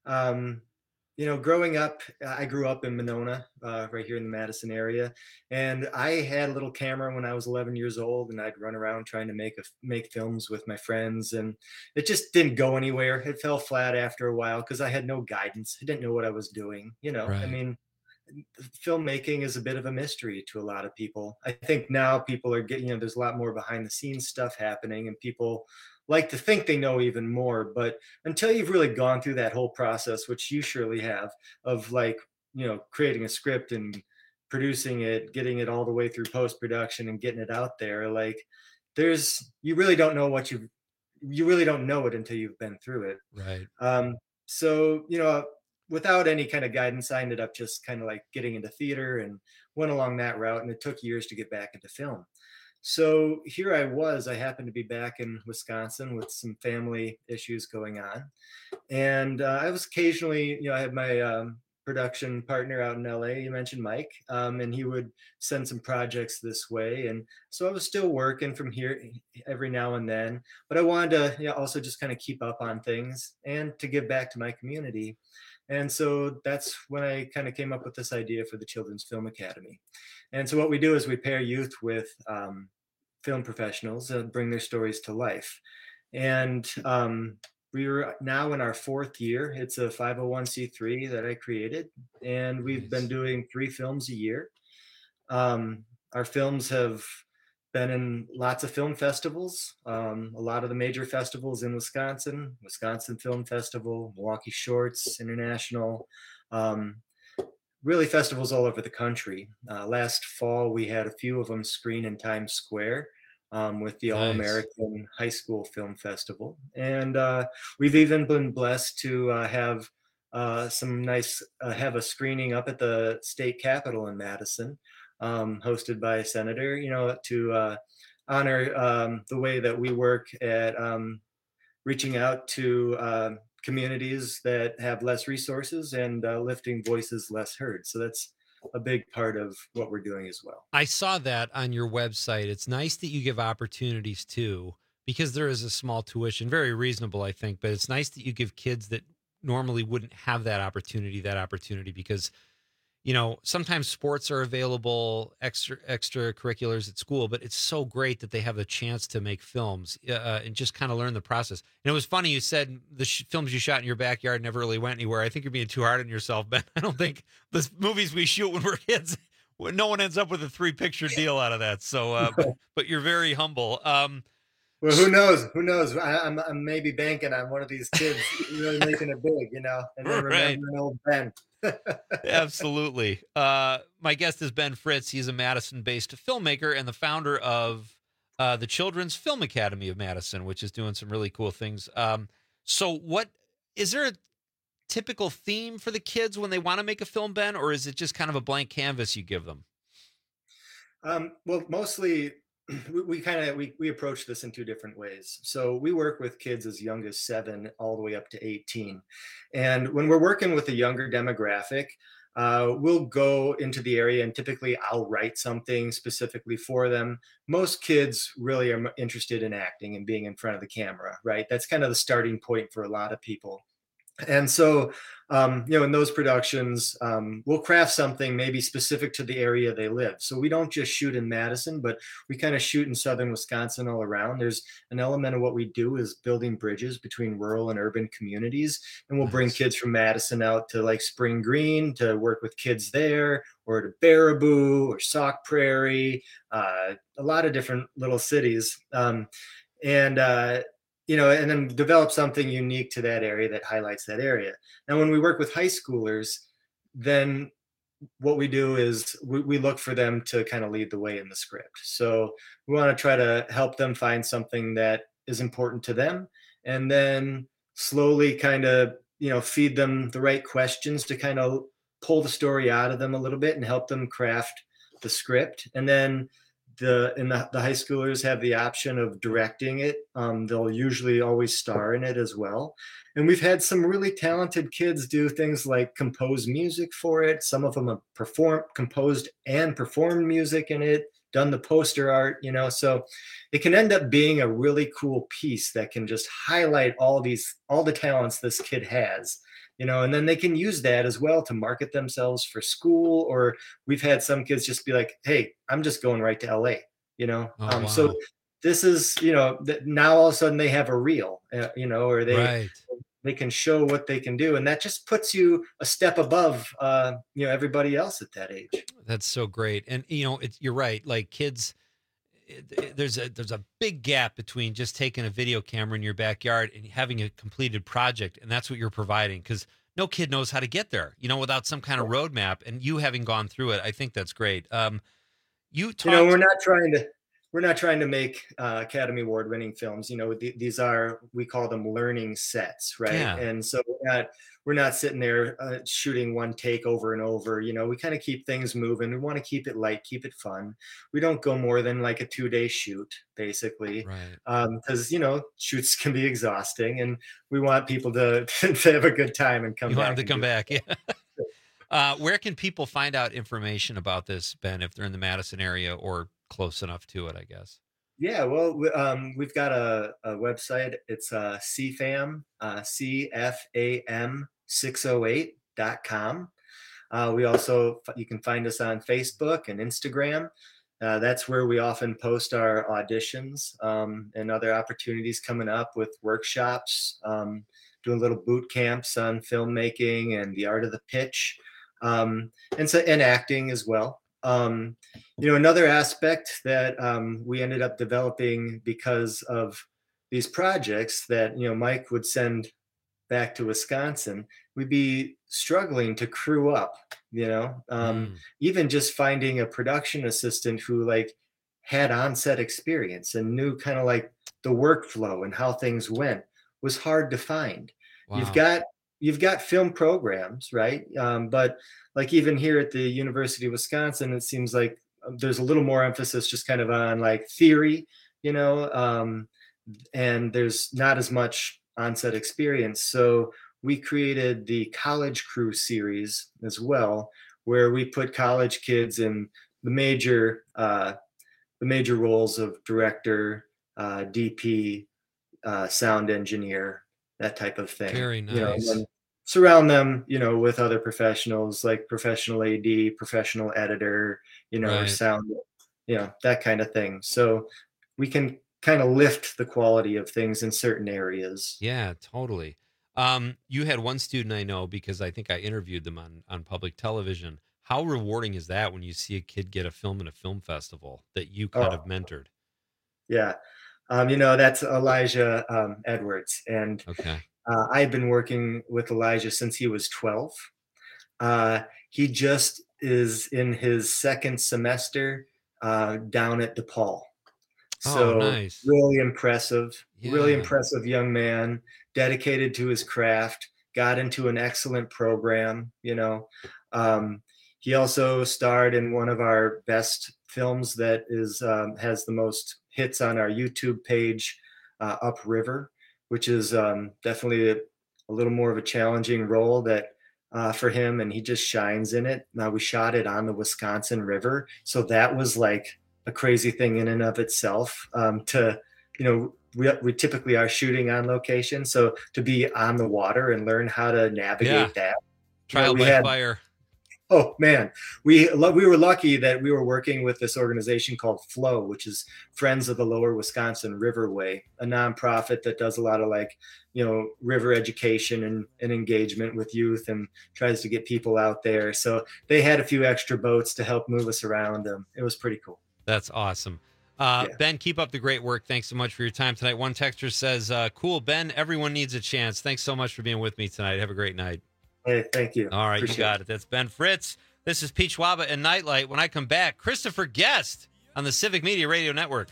growing up, I grew up in Monona, right here in the Madison area. And I had a little camera when I was 11 years old, and I'd run around trying to make films with my friends. And it just didn't go anywhere. It fell flat after a while because I had no guidance. I didn't know what I was doing. Right. I mean, filmmaking is a bit of a mystery to a lot of people. I think now people are getting, there's a lot more behind the scenes stuff happening, and people like to think they know even more. But until you've really gone through that whole process, which you surely have, of creating a script and producing it, getting it all the way through post-production and getting it out there, you really don't know you really don't know it until you've been through it. Right. So, without any kind of guidance, I ended up just kind of like getting into theater and went along that route. And it took years to get back into film. So here I happened to be back in Wisconsin with some family issues going on. And I was occasionally, I had my production partner out in LA, you mentioned Mike, and he would send some projects this way. And so I was still working from here every now and then, but I wanted to also just kind of keep up on things and to give back to my community. And so that's when I kind of came up with this idea for the Children's Film Academy. And so what we do is we pair youth with film professionals and bring their stories to life. And we are now in our 4th year. It's a 501c3 that I created, and we've been doing 3 films a year. Our films have been in lots of film festivals, a lot of the major festivals in Wisconsin Film Festival, Milwaukee Shorts International, really festivals all over the country. Last fall, we had a few of them screen in Times Square with the All-American High School Film Festival. And we've even been blessed to have have a screening up at the state capitol in Madison, hosted by a senator, to honor the way that we work at reaching out to communities that have less resources and lifting voices less heard. So that's a big part of what we're doing as well. I saw that on your website. It's nice that you give opportunities too, because there is a small tuition, very reasonable, I think, but it's nice that you give kids that normally wouldn't have that opportunity because sometimes sports are available, extracurriculars at school, but it's so great that they have the chance to make films and just kind of learn the process. And it was funny, you said the films you shot in your backyard never really went anywhere. I think you're being too hard on yourself, Ben. I don't think the movies we shoot when we're kids, no one ends up with a 3-picture deal out of that. So, but you're very humble. Well, who knows? Who knows? I'm maybe banking on one of these kids really making it big, and then remembering old Ben. Absolutely. My guest is Ben Fritz. He's a Madison-based filmmaker and the founder of the Children's Film Academy of Madison, which is doing some really cool things. So is there a typical theme for the kids when they want to make a film, Ben, or is it just kind of a blank canvas you give them? Well, mostly we approach this in 2 different ways. So we work with kids as young as 7 all the way up to 18. And when we're working with a younger demographic, we'll go into the area and typically I'll write something specifically for them. Most kids really are interested in acting and being in front of the camera, right? That's kind of the starting point for a lot of people. And so, in those productions, we'll craft something maybe specific to the area they live. So we don't just shoot in Madison, but we kind of shoot in southern Wisconsin all around. There's an element of what we do is building bridges between rural and urban communities. And we'll bring kids from Madison out to like Spring Green to work with kids there, or to Baraboo or Sauk Prairie, a lot of different little cities. And then develop something unique to that area that highlights that area. Now, when we work with high schoolers, then what we do is we look for them to kind of lead the way in the script. So we want to try to help them find something that is important to them, and then slowly kind of, feed them the right questions to kind of pull the story out of them a little bit and help them craft the script. And then the high schoolers have the option of directing it. They'll usually always star in it as well. And we've had some really talented kids do things like compose music for it. Some of them have composed and performed music in it, done the poster art, so it can end up being a really cool piece that can just highlight all the talents this kid has, and then they can use that as well to market themselves for school. Or we've had some kids just be like, hey, I'm just going right to LA, Wow. So this is, now all of a sudden they have a reel, or they can show what they can do. And that just puts you a step above, everybody else at that age. That's so great. And, you're right. Like kids, there's a big gap between just taking a video camera in your backyard and having a completed project. And that's what you're providing, because no kid knows how to get there, without some kind of roadmap. And you having gone through it, I think that's great. We're not trying to make Academy Award winning films. These we call them learning sets, right? Yeah. And so we're not sitting there shooting one take over and over. We kind of keep things moving. We want to keep it light, keep it fun. We don't go more than like a 2-day shoot, basically, because shoots can be exhausting, and we want people to have a good time and come back. You want them to come back, yeah. Where can people find out information about this, Ben, if they're in the Madison area or close enough to it, I guess? Yeah, well, we've got a website. It's CFAM, CFAM608.com. You can find us on Facebook and Instagram. That's where we often post our auditions and other opportunities coming up with workshops, doing little boot camps on filmmaking and the art of the pitch, and acting as well. Another aspect that we ended up developing because of these projects that Mike would send back to Wisconsin, we'd be struggling to crew up, even just finding a production assistant who had on-set experience and knew kind of like the workflow and how things went was hard to find. Wow. You've got film programs, right? But like even here at the University of Wisconsin, it seems like there's a little more emphasis just kind of on like theory, and there's not as much on-set experience. So we created the College Crew series as well, where we put college kids in the major roles of director, DP, sound engineer, that type of thing. Very nice. And surround them, with other professionals like professional AD, professional editor, Right. sound, that kind of thing. So we can kind of lift the quality of things in certain areas. Yeah, totally. You had one student I know, because I think I interviewed them on public television. How rewarding is that when you see a kid get a film in a film festival that you kind of mentored? Yeah. That's Elijah Edwards. And I've been working with Elijah since he was 12. He just is in his second semester down at DePaul. So nice. Really impressive young man, dedicated to his craft, got into an excellent program. He also starred in one of our best films that has the most hits on our YouTube page, Upriver, which is definitely a little more of a challenging role for him, and he just shines in it. Now, we shot it on the Wisconsin River, so that was like a crazy thing in and of itself. We typically are shooting on location, so to be on the water and learn how to navigate that. Trial by fire. Oh man, we were lucky that we were working with this organization called FLOW, which is Friends of the Lower Wisconsin Riverway, a nonprofit that does a lot of river education and engagement with youth and tries to get people out there. So they had a few extra boats to help move us around. It was pretty cool. That's awesome. Ben, keep up the great work. Thanks so much for your time tonight. One texter says, cool, Ben, everyone needs a chance. Thanks so much for being with me tonight. Have a great night. Hey, thank you. All right, you got it. That's Ben Fritz. This is Pete Schwaba and Nightlight. When I come back, Christopher Guest on the Civic Media Radio Network.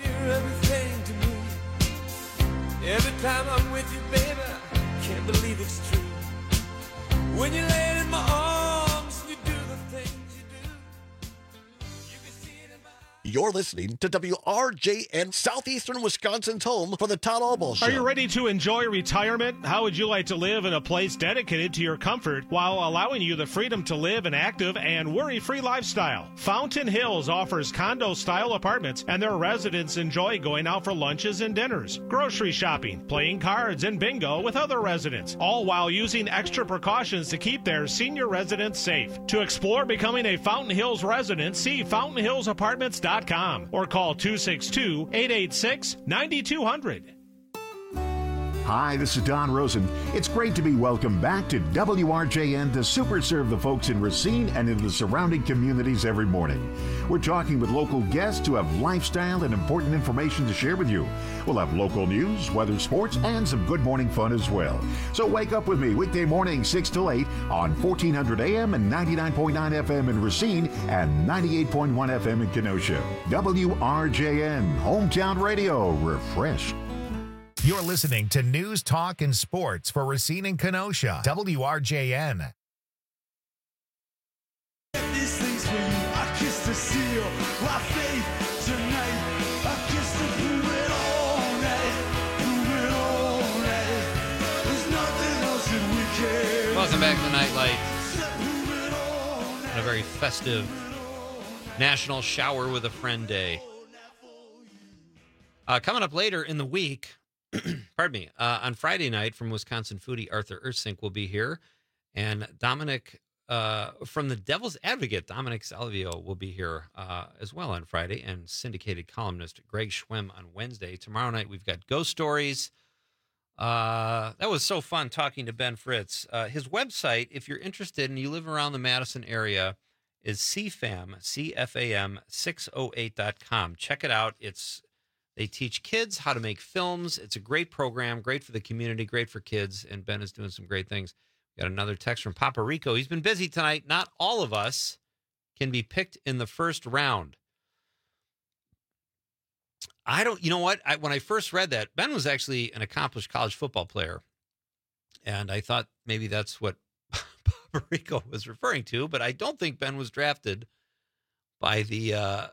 Every time I'm with you, baby, I can't believe it's true. When you lay in my arms, you do the things you do. You're listening to WRJN, Southeastern Wisconsin's home for the Todd Albaugh Show. Are you ready to enjoy retirement? How would you like to live in a place dedicated to your comfort while allowing you the freedom to live an active and worry-free lifestyle? Fountain Hills offers condo-style apartments, and their residents enjoy going out for lunches and dinners, grocery shopping, playing cards, and bingo with other residents, all while using extra precautions to keep their senior residents safe. To explore becoming a Fountain Hills resident, see fountainhillsapartments.com or call 262-886-9200. Hi, this is Don Rosen. It's great to be welcomed back to WRJN to super serve the folks in Racine and in the surrounding communities every morning. We're talking with local guests who have lifestyle and important information to share with you. We'll have local news, weather, sports, and some good morning fun as well. So wake up with me weekday morning 6 till 8 on 1400 AM and 99.9 FM in Racine and 98.1 FM in Kenosha. WRJN, Hometown Radio, refreshed. You're listening to News, Talk, and Sports for Racine and Kenosha. WRJN. These things for you, I kiss the seal, my faith tonight. I kiss the prove it all night. There's nothing else that we can. Welcome back to Nightlight. A very festive National Shower with a Friend Day. Coming up later in the week, pardon me, on Friday night from Wisconsin foodie Arthur Ersink will be here, and Dominic from the Devil's Advocate, Dominic Salvio will be here as well on Friday, and syndicated columnist Greg Schwem on Wednesday. Tomorrow night we've got Ghost Stories. That was so fun talking to Ben Fritz. His website, if you're interested and you live around the Madison area, is CFAM608.com. Check it out. They teach kids how to make films. It's a great program, great for the community, great for kids, and Ben is doing some great things. Got another text from Papa Rico. He's been busy tonight. Not all of us can be picked in the first round. You know what? When I first read that, Ben was actually an accomplished college football player, and I thought maybe that's what Papa Rico was referring to, but I don't think Ben was drafted by the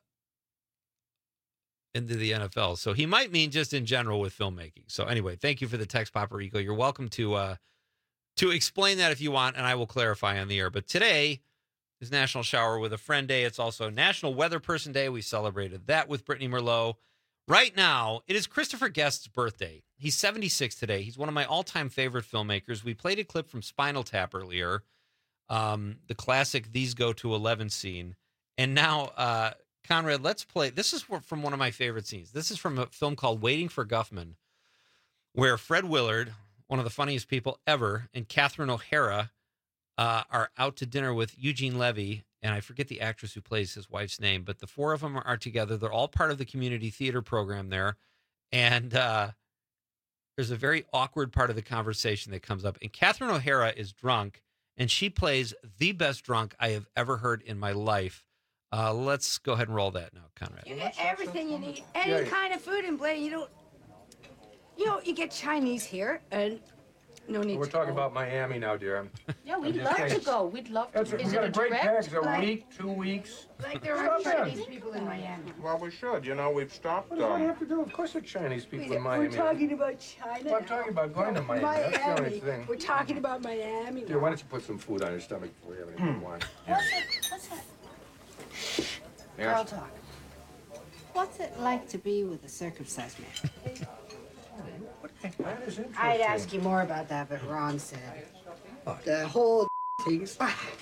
into the NFL. So he might mean just in general with filmmaking. So anyway, thank you for the text, Papa Rico. You're welcome to explain that if you want, and I will clarify on the air. But today is National Shower with a Friend Day. It's also National Weather Person Day. We celebrated that with Brittany Merlot. Right now, it is Christopher Guest's birthday. He's 76 today. He's one of my all-time favorite filmmakers. We played a clip from Spinal Tap earlier, the classic These Go to 11 scene. And now, Conrad, let's play. This is from one of my favorite scenes. This is from a film called Waiting for Guffman, where Fred Willard, one of the funniest people ever, and Catherine O'Hara are out to dinner with Eugene Levy, and I forget the actress who plays his wife's name, but the four of them are together. They're all part of the community theater program there, and there's a very awkward part of the conversation that comes up, and Catherine O'Hara is drunk, and she plays the best drunk I have ever heard in my life. Let's go ahead and roll that now, Conrad. You get everything you need, any kind of food in Blaine. You get Chinese here, and no need. We're talking about Miami now, dear. Yeah, we'd love to go. We'd love to. We got a great package, a week, 2 weeks. Like there are Chinese people in Miami. Well, we should. We've stopped. What do I have to do? Of course, there's Chinese people in Miami. We're talking about China. Well, I'm talking about going to Miami. That's the only thing. We're talking about Miami. Dear, why don't you put some food on your stomach before you have any wine? What's that? Girl talk. What's it like to be with a circumcised man? I'd ask you more about that, but Ron said the whole thing's.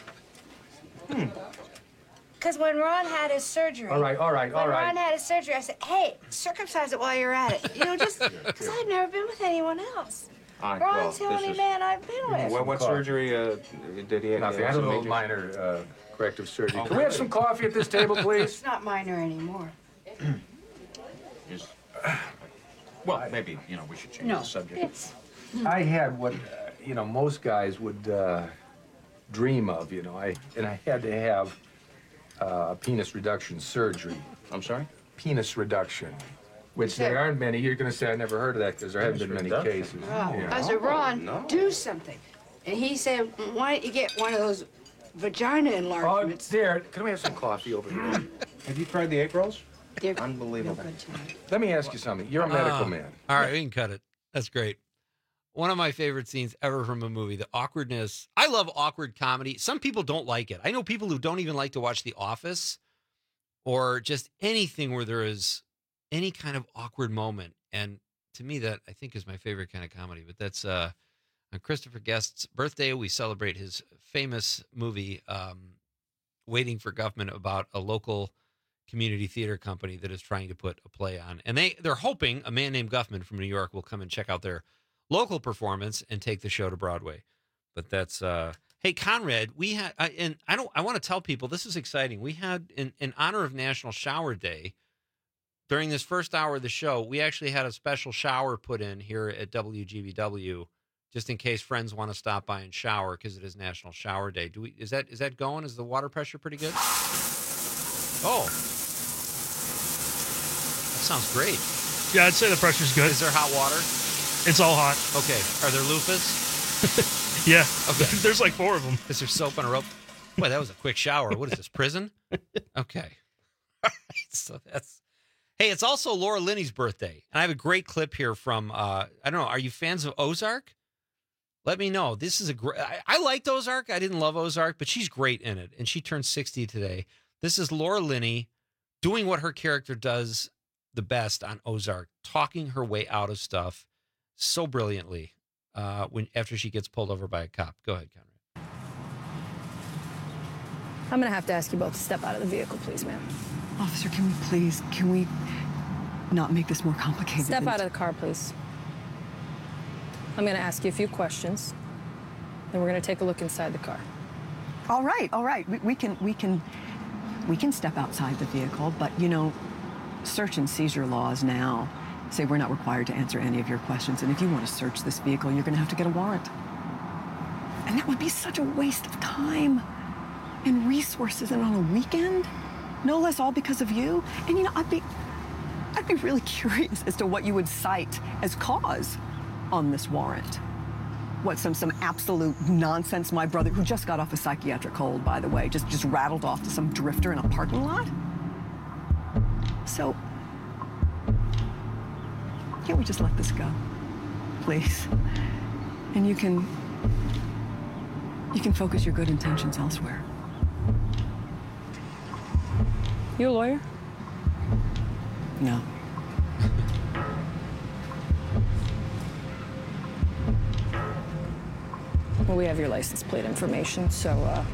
Because when Ron had his surgery. All right. When Ron had his surgery, I said, "Hey, circumcise it while you're at it." Just because I've never been with anyone else. Ron's the only man I've been with. What surgery did he have? Nothing. I had a little minor corrective surgery. Can we have some coffee at this table, please? It's not minor anymore. Well, maybe, we should change the subject. I had what, most guys would dream of, and I had to have a penis reduction surgery. I'm sorry? Penis reduction, which there aren't many. You're going to say I never heard of that because there haven't been many cases. I said, Ron, do something. And he said, why don't you get one of those vagina enlargements? Oh, dear, can we have some coffee over here? Have you tried the egg rolls? They're Unbelievable. no good to me. Let me ask you something. You're a medical man. All right, we can cut it. That's great. One of my favorite scenes ever from a movie, the awkwardness. I love awkward comedy. Some people don't like it. I know people who don't even like to watch The Office or just anything where there is any kind of awkward moment. And to me, that I think is my favorite kind of comedy. But that's on Christopher Guest's birthday. We celebrate his famous movie, Waiting for Guffman, about a local community theater company that is trying to put a play on. And they're hoping a man named Guffman from New York will come and check out their local performance and take the show to Broadway. But that's hey, Conrad, we had and I want to tell people this is exciting. We had in honor of National Shower Day, during this first hour of the show, we actually had a special shower put in here at WGBW just in case friends want to stop by and shower because it is National Shower Day. Is that going? Is the water pressure pretty good? Oh. That sounds great. Yeah, I'd say the pressure's good. Is there hot water? It's all hot. Okay. Are there loofahs? Yeah. Okay. There's like 4 of them. Is there soap on a rope? Boy, that was a quick shower. What is this, prison? Okay. All right. So hey, it's also Laura Linney's birthday. And I have a great clip here from, I don't know, are you fans of Ozark? Let me know. This is a great, I liked Ozark. I didn't love Ozark, but she's great in it. And she turned 60 today. This is Laura Linney doing what her character does the best on Ozark, talking her way out of stuff so brilliantly after she gets pulled over by a cop. Go ahead, Conrad. I'm going to have to ask you both to step out of the vehicle, please, ma'am. Officer, can we not make this more complicated? Step out of the car, please. I'm going to ask you a few questions, then we're going to take a look inside the car. All right. We can step outside the vehicle, but search and seizure laws now say we're not required to answer any of your questions. And if you want to search this vehicle, you're going to have to get a warrant. And that would be such a waste of time and resources, and on a weekend, no less, all because of you. And I'd be really curious as to what you would cite as cause on this warrant. What, some absolute nonsense my brother, who just got off a psychiatric hold, by the way, just rattled off to some drifter in a parking lot? So, can't we just let this go, please? And you can focus your good intentions elsewhere. You a lawyer? No. Well, we have your license plate information, so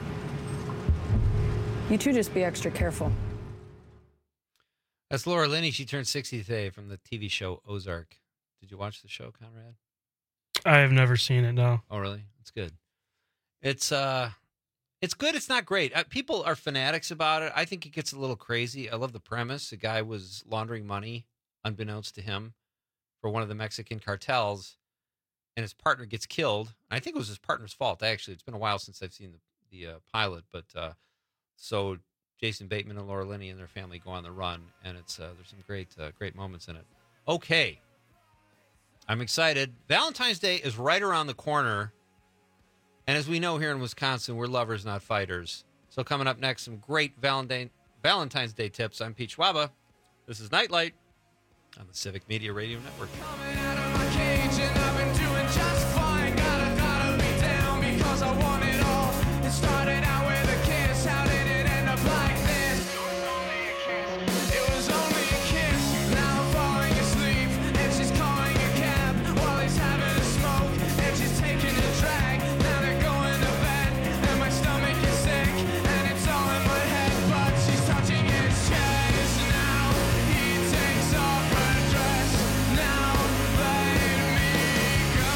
you two just be extra careful. That's Laura Linney. She turned 60 today from the TV show Ozark. Did you watch the show, Conrad? I have never seen it, no. Oh, really? It's good. It's good. It's not great. People are fanatics about it. I think it gets a little crazy. I love the premise. The guy was laundering money, unbeknownst to him, for one of the Mexican cartels, and his partner gets killed. I think it was his partner's fault, actually. It's been a while since I've seen the pilot, but so Jason Bateman and Laura Linney and their family go on the run, and it's there's some great moments in it. Okay. I'm excited. Valentine's Day is right around the corner. And as we know here in Wisconsin, we're lovers, not fighters. So coming up next, some great Valentine's Day tips. I'm Pete Schwaba. This is Nightlight on the Civic Media Radio Network. Started out with a kiss. How did it end up like this? It was only a kiss. Now I'm falling asleep, and she's calling a cab while he's having a smoke, and she's taking a drag. Now they're going to bed, and my stomach is sick, and it's all in my head. But she's touching his chest. Now he takes off her dress. Now let me go.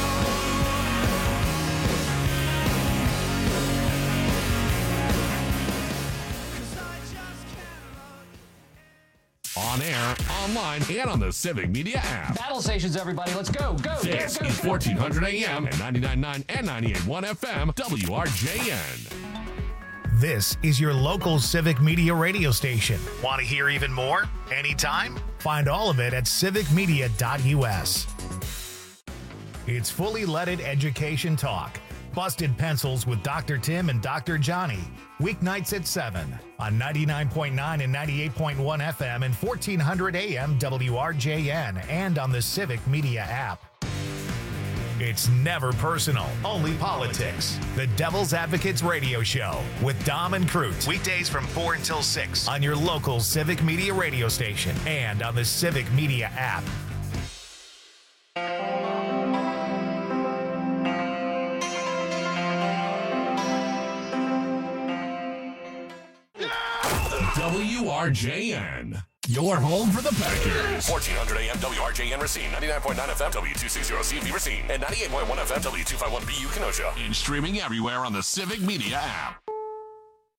On air, online, and on the Civic Media app. Battle stations, everybody. Let's go. Go. This is 1400 AM and 99.9 and 98.1 FM, WRJN. This is your local Civic Media radio station. Want to hear even more? Anytime? Find all of it at civicmedia.us. It's fully leaded education talk. Busted Pencils with Dr. Tim and Dr. Johnny. Weeknights at 7 on 99.9 and 98.1 FM and 1400 AM WRJN and on the Civic Media app. It's never personal, only politics. The Devil's Advocates Radio Show with Dom and Crute. Weekdays from 4 until 6 on your local Civic Media radio station and on the Civic Media app. WRJN, your home for the Packers. 1400 AM WRJN Racine, 99.9 FM W260 CV Racine, and 98.1 FM W251BU Kenosha. And streaming everywhere on the Civic Media app.